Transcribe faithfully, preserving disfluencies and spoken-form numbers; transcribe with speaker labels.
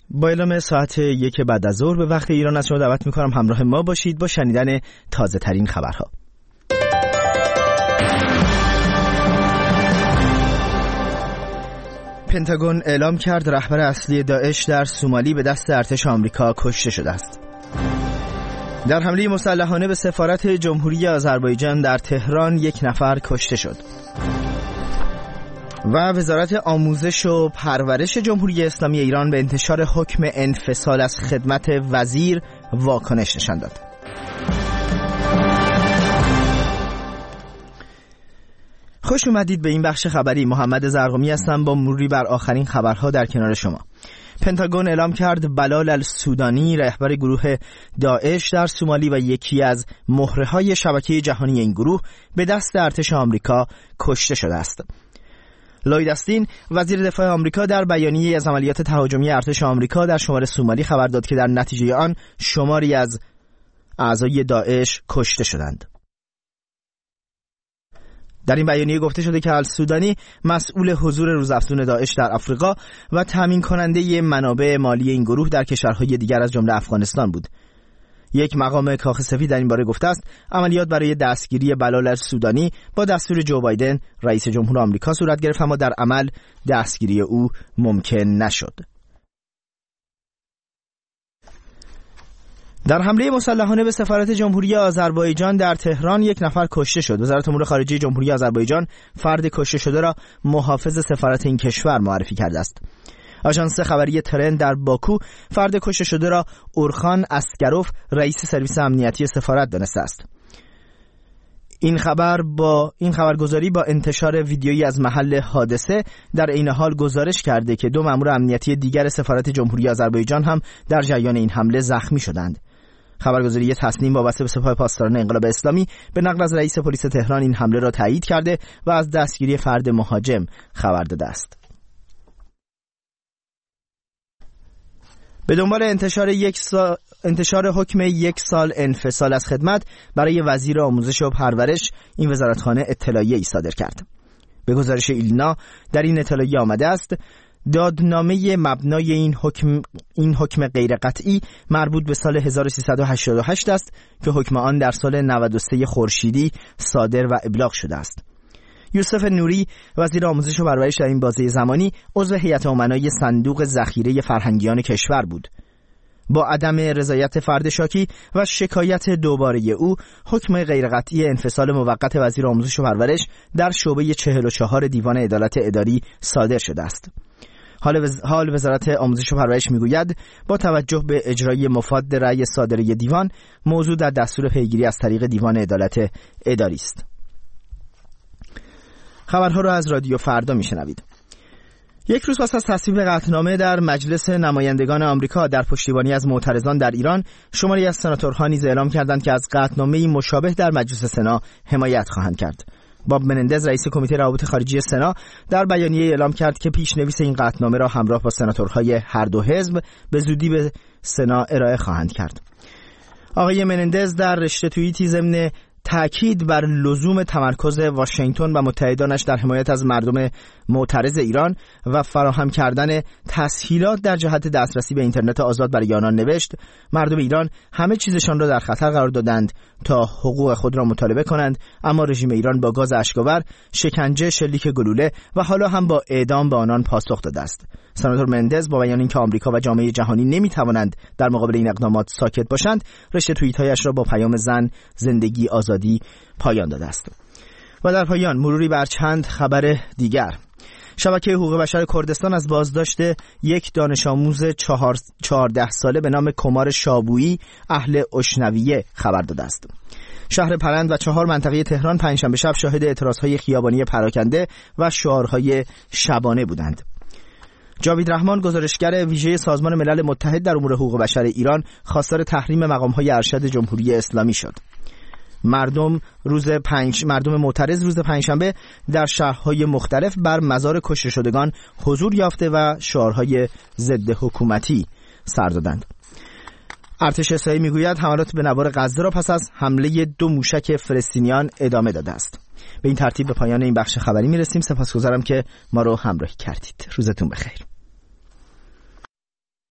Speaker 1: با اعلام ساعت یک بعد از ظهر به وقت ایران از شما دعوت میکنم همراه ما باشید با شنیدن تازه ترین خبرها. پنتاگون اعلام کرد رهبر اصلی داعش در سومالی به دست ارتش آمریکا کشته شده است. در حمله مسلحانه به سفارت جمهوری آذربایجان در تهران یک نفر کشته شد. و وزارت آموزش و پرورش جمهوری اسلامی ایران به انتشار حکم انفصال از خدمت وزیر واکنش نشان داد. خوش اومدید به این بخش خبری. محمد زرقمی هستم با مروری بر آخرین خبرها در کنار شما. پنتاگون اعلام کرد بلال السودانی رهبر گروه داعش در سومالی و یکی از مهره‌های شبکه جهانی این گروه به دست ارتش آمریکا کشته شده است. لوید استین وزیر دفاع آمریکا در بیانیه‌ای از عملیات تهاجمی ارتش آمریکا در شمال سومالی خبر داد که در نتیجه آن شماری از اعضای داعش کشته شدند. در این بیانیه گفته شده که السودانی مسئول حضور روزافزون داعش در آفریقا و تامین کننده منابع مالی این گروه در کشورهای دیگر از جمله افغانستان بود. یک مقام کاخ سفید در این باره گفته است عملیات برای دستگیری بلال السودانی با دستور جو بایدن رئیس جمهور آمریکا صورت گرفت، اما در عمل دستگیری او ممکن نشد. در حمله مسلحانه به سفارت جمهوری آذربایجان در تهران یک نفر کشته شد. وزارت امور خارجه جمهوری آذربایجان فرد کشته شده را محافظ سفارت این کشور معرفی کرده است. آژانس خبری ترند در باکو فرد کشته شده را اورخان اسکروف رئیس سرویس امنیتی سفارت دانسته است. این خبر با این خبرگزاری با انتشار ویدیویی از محل حادثه در عین حال گزارش کرده که دو مأمور امنیتی دیگر سفارت جمهوری آذربایجان هم در جریان این حمله زخمی شدند. خبرگزاری تصنیم وابسته به سپاه پاسداران انقلاب اسلامی به نقل از رئیس پلیس تهران این حمله را تایید کرده و از دستگیری فرد مهاجم خبر داده است. به دنبال انتشار یک سال انتشار حکم یک سال انفصال از خدمت برای وزیر آموزش و پرورش این وزارتخانه اطلاعیه‌ای صادر کرد. به گزارش ایلنا در این اطلاعیه آمده است دادنامه مبنای این حکم این حکم غیر قطعی مربوط به سال هزار و سیصد و هشتاد و هشت است که حکم آن در سال نود و سه خورشیدی صادر و ابلاغ شده است. یوسف نوری وزیر آموزش و پرورش در این بازه زمانی عضو هیئت امنای صندوق ذخیره فرهنگیان کشور بود. با عدم رضایت فرد شاکی و شکایت دوباره او حکم غیرقطعی انفصال موقت وزیر آموزش و پرورش در شعبه چهل و چهار دیوان عدالت اداری صادر شده است. حال, وز... حال وزارت آموزش و پرورش میگوید با توجه به اجرای مفاد رأی صادره دیوان موضوع در دستور پیگیری از طریق دیوان عدالت اداری است. خبرها را از رادیو فردا میشنوید. یک روز پس از تصویب قطعنامه در مجلس نمایندگان آمریکا در پشتیبانی از معترضان در ایران، شماری از سناتورها نیز اعلام کردند که از قطعنامه‌ای مشابه در مجلس سنا حمایت خواهند کرد. باب منندز رئیس کمیته روابط خارجی سنا در بیانیه اعلام کرد که پیشنویس این قطعنامه را همراه با سناتورهای هر دو حزب به زودی به سنا ارائه خواهند کرد. آقای منندز در رشته توییتی ضمن تأکید بر لزوم تمرکز واشنگتن و متحدانش در حمایت از مردم معترض ایران و فراهم کردن تسهیلات در جهت دسترسی به اینترنت آزاد برای آنان نوشت: مردم ایران همه چیزشان را در خطر قرار دادند تا حقوق خود را مطالبه کنند، اما رژیم ایران با گاز اشک‌آور، شکنجه، شلیک گلوله و حالا هم با اعدام به آنان پاسخ داده است. سناتور مندز با بیان اینکه آمریکا و جامعه جهانی نمی‌توانند در مقابل این اقدامات ساکت باشند، رشته توییت‌هایش را با پیام زن، زندگی، آزادی پایان داده است. و در پایان مروری بر چند خبر دیگر. شبکه حقوق بشر کردستان از بازداشت یک دانش آموز چهارده ساله به نام کمار شابویی اهل اشنویه خبر داده است. شهر پرند و چهار منطقه تهران پنجشنبه شب شاهد اعتراضهای خیابانی پراکنده و شعارهای شبانه بودند. جاوید رحمان گزارشگر ویژه سازمان ملل متحد در امور حقوق بشر ایران خواستار تحریم مقام‌های ارشد جمهوری اسلامی شد. مردم روز پنج مردم معترض روز پنجشنبه در شهرهای مختلف بر مزار کشته شدگان حضور یافته و شعارهای ضد حکومتی سر دادند. ارتش اسرائیل میگوید حملات به نوار غزه را پس از حمله دو موشک فلسطینیان ادامه داده است. به این ترتیب به پایان این بخش خبری میرسیم. سپاسگزارم که ما رو همراهی کردید. روزتون بخیر.